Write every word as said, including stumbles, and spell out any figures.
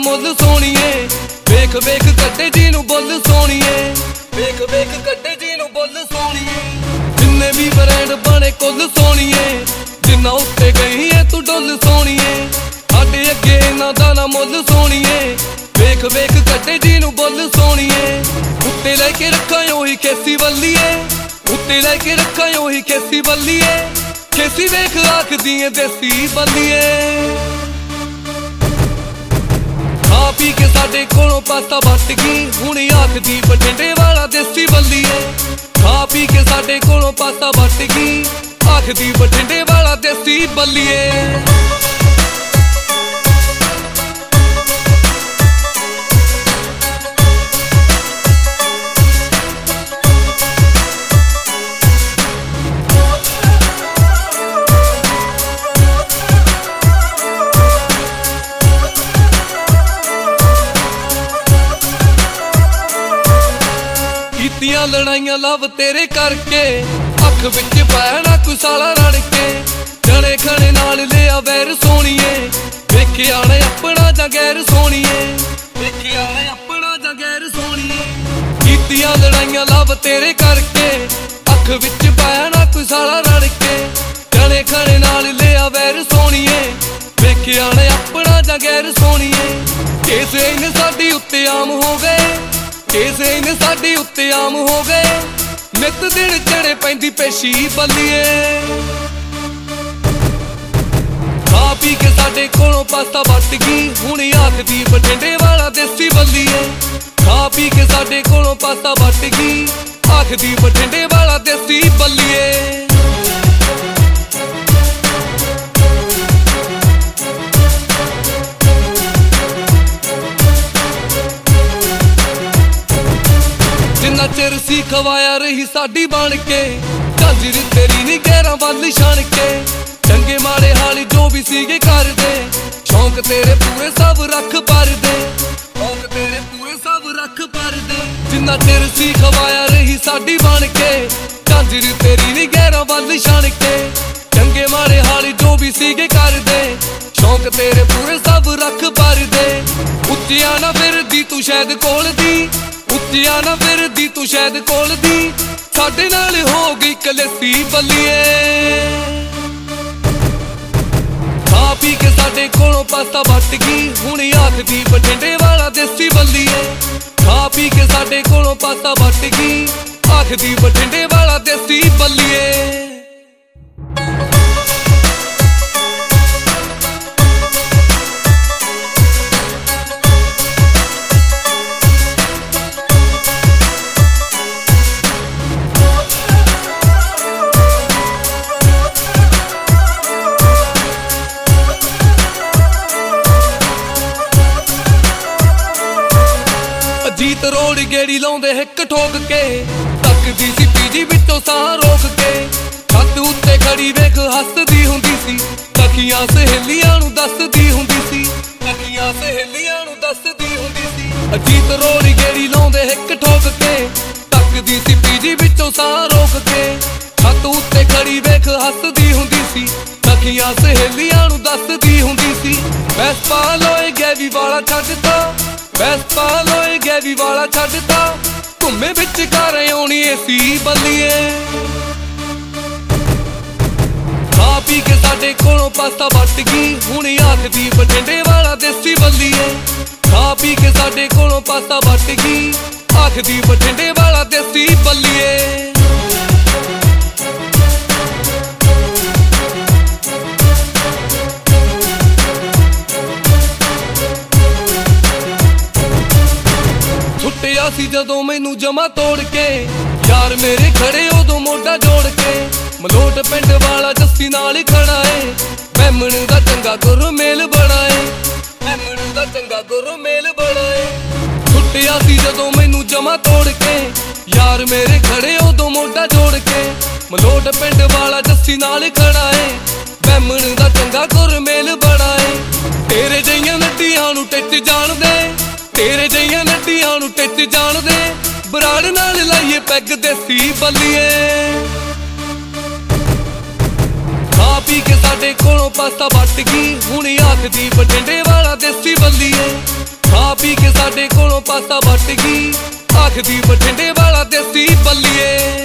ਮੁੱਲ ਸੋਣੀਏ। ਵੇਖ ਵੇਖ ਕੱਢੇ ਜੀ ਨੂੰ ਬੁੱਲ ਸੋਣੀਏ। ਵੇਖ ਵੇਖ ਕੱਢੇ ਜੀ ਨੂੰ ਬੁੱਲ ਸੋਣੀਏ। ਜਿੰਨੇ ਵੀ ਬ੍ਰਾਂਡ ਬਣੇ ਕੁੱਲ ਸੋਣੀਏ। ਜਿੰਨਾ ਉੱਤੇ ਗਈ ਏ ਤੂੰ ਡੁੱਲ ਸੋਣੀਏ। ਸਾਡੇ ਅੱਗੇ ਇਹਨਾਂ ਦਾ ਨਾ ਮੁੱਲ ਸੋਣੀਏ। ਵੇਖ ਵੇਖ ਕੱਢੇ ਜੀ ਨੂੰ ਬੁੱਲ ਸੋਣੀਏ। ਉੱਤੇ ਲੈ ਕੇ ਰੱਖਾਂ ਉਹੀ ਖੇਸੀ ਵੱਲੀਏ। ਉੱਤੇ ਲੈ ਕੇ ਰੱਖਾਂ ਉਹੀ ਖੇਸੀ ਵੱਲੀਏ। ਖੇਸੀ ਵੇਖ ਆਖਦੀ ਏ ਦੇਸੀ ਬੱਲੀਏ। ਖਾ ਪੀ ਕੇ ਸਾਡੇ ਕੋਲੋਂ ਪਾਸਾ ਵੱਟ ਗਈ। ਹੁਣ ਆਖਦੀ ਬਠਿੰਡੇ ਵਾਲਾ ਦੇਸੀ ਬੱਲੀਏ। ਖਾ ਪੀ ਕੇ ਸਾਡੇ ਕੋਲੋਂ ਪਾਸਾ ਵੱਟ ਗਈ। ਆਖਦੀ ਬਠਿੰਡੇ ਵਾਲਾ ਦੇਸੀ ਬੱਲੀਏ। ਕੀਤੀਆਂ ਲੜਾਈਆਂ ਲਵ ਤੇਰੇ ਕਰਕੇ। ਅੱਖ ਵਿੱਚ ਪਾਇਆ ਨਾ ਕੋਈ ਸਾਲਾ ਰੜ ਕੇ। ਜਣੇ ਖਣੇ ਨਾਲ ਲਿਆ ਵੈਰ ਸੋਣੀਏ। ਵੇਖਿਆ ਨਾ ਆਪਣਾ ਜਾਂ ਗੈਰ ਸੋਣੀਏ। ਵੇਖਿਆ ਨਾ ਆਪਣਾ ਜਾਂ ਗੈਰ ਸੋਣੀਏ। ਕੀਤੀਆਂ ਲੜਾਈਆਂ ਲਵ ਤੇਰੇ ਕਰਕੇ। ਅੱਖ ਵਿੱਚ ਪਾਇਆ ਨਾ ਕੋਈ ਸਾਲਾ ਰੜ ਕੇ। ਜਣੇ ਖਣੇ ਨਾਲ ਲਿਆ ਵੈਰ ਸੋਣੀਏ। ਵੇਖਿਆ ਨਾ ਆਪਣਾ ਜਾਂ ਗੈਰ ਸੋਣੀਏ। ਕੇਸ ਇਹਨੇ ਸਾਡੀ ਉੱਤੇ ਆਮ ਹੋ ਗਏ। ਕੇਸ ਇਹਨੇ ਸਾਡੀ ਉੱਤੇ ਆਮ ਹੋ ਗਏ। ਨਿੱਤ ਦਿਨ ਚੜੇ ਪੈਂਦੀ ਪੇਸ਼ੀ ਬੱਲੀਏ। ਖਾ ਪੀ ਕੇ ਸਾਡੇ ਕੋਲੋਂ ਪਾਸਾ ਵੱਟ ਗਈ। ਹੁਣ ਆਖਦੀ ਬਠਿੰਡੇ ਵਾਲਾ ਦੇਸੀ ਬੱਲੀਏ। ਖਾ ਪੀ ਕੇ ਸਾਡੇ ਕੋਲੋਂ ਪਾਸਾ ਵੱਟ ਗਈ। ਆਖਦੀ ਬਠਿੰਡੇ ਵਾਲਾ ਦੇਸੀ ਬੱਲੀਏ। ਜਿੰਨਾ ਚਿਰ ਸੀ ਖਵਾਇਆ ਰਹੀ ਸਾਡੀ ਬਣ ਕੇ। ਝਾਂਜਰੀ ਤੇਰੀ ਨੀ ਗਹਿਰਾਂ ਵੱਲ ਛਣ ਕੇ। ਚੰਗੇ ਮਾੜੇ ਹਾਲੀ ਜੋ ਵੀ ਸੀਗੇ ਕਰਦੇ। ਸ਼ੌਂਕ ਤੇਰੇ ਪੂਰੇ ਸਭ ਰੱਖ ਪਰਦੇ। ਸ਼ੌਂਕ ਤੇਰੇ ਪੂਰੇ ਸਭ ਰੱਖ ਪਰਦੇ। ਜਿੰਨਾ ਚਿਰ ਸੀ ਖਵਾਇਆ ਰਹੀ ਸਾਡੀ ਬਣ ਕੇ। ਝਾਂਜਰੀ ਤੇਰੀ ਨੀ ਗਹਿਰਾਂ ਵੱਲ ਛਣ ਕੇ। ਚੰਗੇ ਮਾੜੇ ਹਾਲੀ ਜੋ ਵੀ ਸੀਗੇ ਕਰਦੇ। ਸ਼ੌਂਕ ਤੇਰੇ ਪੂਰੇ ਸਭ ਰੱਖ ਪਰਦੇ। ਉੱਚਿਆ ਨਾ ਫਿਰਦੀ ਤੂੰ ਸ਼ਾਇਦ ਕੋਲ ਦੀ। ਉੱਚਿਆ ਨਾ ਫਿਰਦੀ ਤੂੰ ਸ਼ਾਇਦ ਕੋਲ ਦੀ। ਸਾਡੇ ਨਾਲ ਹੋ ਗਈ ਕਲੇਸੀ ਬੱਲੀਏ। ਖਾ ਪੀ ਕੇ ਸਾਡੇ ਕੋਲੋਂ ਪਾਸਾ ਵੱਟ ਗਈ। ਹੁਣ ਆਖਦੀ ਬਠਿੰਡੇ ਵਾਲਾ ਦੇਸੀ ਬੱਲੀਏ। ਖਾ ਪੀ ਕੇ ਸਾਡੇ ਕੋਲੋਂ ਪਾਸਾ ਵੱਟ ਗਈ। ਆਖਦੀ ਬਠਿੰਡੇ ਵਾਲਾ ਦੇਸੀ ਬੱਲੀਏ। ਜੀਤ ਰੋੜ ਗੇੜੀ ਲਾਉਂਦੇ ਹਿੱਕ ਠੋਕ ਕੇ। ਤੱਕਦੀ ਸੀ ਪੀਜੀ ਵਿੱਚੋਂ ਸਾਹ ਰੋਕ ਕੇ। ਛੱਤ ਉੱਤੇ ਖੜੀ ਵੇਖ ਹੱਸਦੀ ਹੁੰਦੀ ਸੀ। ਤਕੀਆਂ ਸਹੇਲੀਆਂ ਨੂੰ ਦੱਸਦੀ ਹੁੰਦੀ ਸੀ। ਤਕੀਆਂ ਸਹੇਲੀਆਂ ਨੂੰ ਦੱਸਦੀ ਹੁੰਦੀ ਸੀ। ਜੀਤ ਰੋੜ ਗੇੜੀ ਲਾਉਂਦੇ ਹਿੱਕ ਠੋਕ ਕੇ। ਤੱਕਦੀ ਸੀ ਪੀਜੀ ਵਿੱਚੋਂ ਸਾਹ ਰੋਕ ਕੇ। ਛੱਤ ਉੱਤੇ ਖੜੀ ਵੇਖ ਹੱਸਦੀ ਹੁੰਦੀ ਸੀ। ਤਕੀਆਂ ਸਹੇਲੀਆਂ ਨੂੰ ਦੱਸਦੀ ਹੁੰਦੀ ਸੀ। ਬੈਸ ਪਾ ਲੋਏ ਗੈਵੀ ਵਾਲਾ ਛੱਡਤਾ। ਬੈਸ ਪਾ ਲੋਏ ਗੈਵੀ ਵਾਲਾ ਛੱਡਤਾ। ਘੁੰਮੇ ਵਿੱਚ ਘਰ ਆਉਣੀ ਏਸੀ ਬੱਲੀਏ। ਖਾ ਪੀ ਕੇ ਸਾਡੇ ਕੋਲੋਂ ਪਾਸਾ ਵੱਟ ਗਈ। ਹੁਣ ਆਖਦੀ ਬਠਿੰਡੇ ਵਾਲਾ ਦੇਸੀ ਬੱਲੀਏ। ਖਾ ਪੀ ਕੇ ਸਾਡੇ ਕੋਲੋਂ ਪਾਸਾ ਵੱਟ ਗਈ। ਆਖਦੀ ਬਠਿੰਡੇ ਵਾਲਾ ਦੇਸੀ ਬੱਲੀਏ। ਸੁੱਟਿਆ ਸੀ ਜਦੋਂ ਮੈਨੂੰ ਜਮਾ ਤੋੜ ਕੇ। ਯਾਰ ਮੇਰੇ ਖੜੇ ਉਦੋਂ ਮੋਢਾ ਜੋੜ ਕੇ। ਮਲੋਟ ਪਿੰਡ ਵਾਲਾ ਜੱਸੀ ਨਾਲ ਹੀ ਖੜਾ ਏ। ਮੈਮਣ ਦਾ ਚੰਗਾ ਗੁਰ ਮੇਲ ਬਣਾ ਏ। ਮੈਮਣ ਦਾ ਚੰਗਾ ਗੁਰ ਮੇਲ ਬਣਾ ਏ। ਸੁੱਟਿਆ ਸੀ ਜਦੋਂ ਮੈਨੂੰ ਜਮਾ ਤੋੜ ਕੇ। ਯਾਰ ਮੇਰੇ ਖੜੇ ਉਦੋਂ ਮੋਢਾ ਜੋੜ ਕੇ। ਮਲੋਟ ਪਿੰਡ ਵਾਲਾ ਜੱਸੀ ਨਾਲ ਹੀ ਖੜਾ ਏ। ਮੈਮਣ ਦਾ ਚੰਗਾ ਗੁਰ ਮੇਲ ਬਣਾ ਏ। ਤੇਰੇ ਜਿਹੀਆਂ ਨੱਡੀਆਂ ਨੂੰ ਟਿੱਚ ਜਾਣਦੇ। ਤੇਰੇ ਜਿਹੀਆਂ ਨੱਡੀਆਂ ਨੂੰ ਟਿੱਚ ਜਾਣਦੇ। ਬਰਾੜ ਨਾਲ ਲਾਈਏ ਪੈਗ ਦੇਸੀ ਬੱਲੀਏ। ਖਾ ਪੀ ਕੇ ਸਾਡੇ ਕੋਲੋਂ ਪਾਸਾ ਵੱਟ ਗਈ। ਹੁਣ ਆਖਦੀ ਬਠਿੰਡੇ ਵਾਲਾ ਦੇਸੀ ਬੱਲੀਏ। ਪਾਸਾ ਵੱਟ ਗਈ, ਆਖਦੀ ਬਠਿੰਡੇ ਵਾਲਾ ਦੇਸੀ ਬੱਲੀਏ।